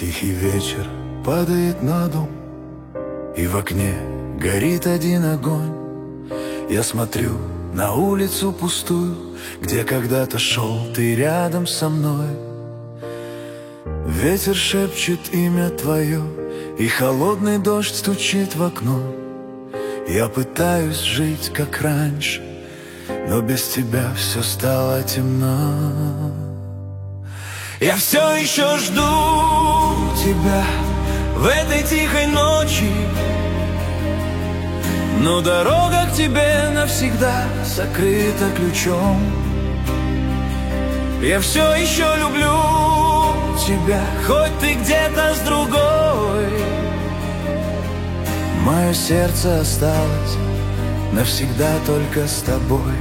Тихий вечер падает на дом, и в окне горит один огонь. Я смотрю на улицу пустую, где когда-то шел ты рядом со мной. Ветер шепчет имя твое, и холодный дождь стучит в окно. Я пытаюсь жить как раньше, но без тебя все стало темно. Я все еще жду тебя в этой тихой ночи, но дорога к тебе навсегда закрыта ключом. Я все еще люблю тебя, хоть ты где-то с другой. Мое сердце осталось навсегда только с тобой.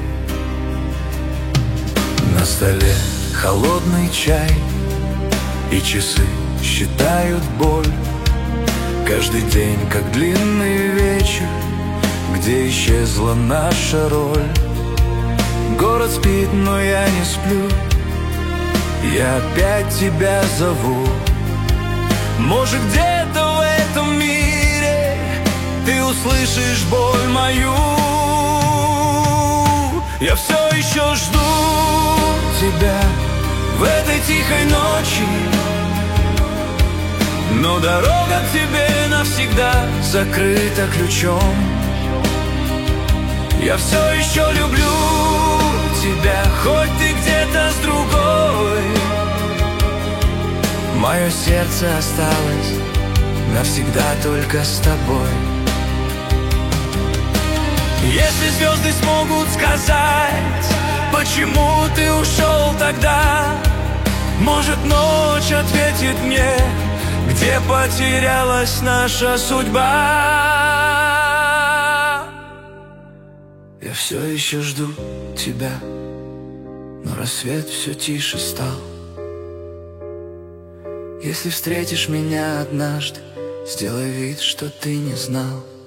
На столе холодный чай, и часы считают боль. Каждый день, как длинный вечер, где исчезла наша роль. Город спит, но я не сплю, я опять тебя зову. Может, где-то в этом мире ты услышишь боль мою. Я все еще жду тебя в этой тихой ночи, но дорога к тебе навсегда закрыта ключом. Я все еще люблю тебя, хоть ты где-то с другой. Мое сердце осталось навсегда только с тобой. Если звезды смогут сказать, почему ты ушел тогда, может, ночь ответит мне, где потерялась наша судьба. Я все еще жду тебя, но рассвет все тише стал. Если встретишь меня однажды, сделай вид, что ты не знал.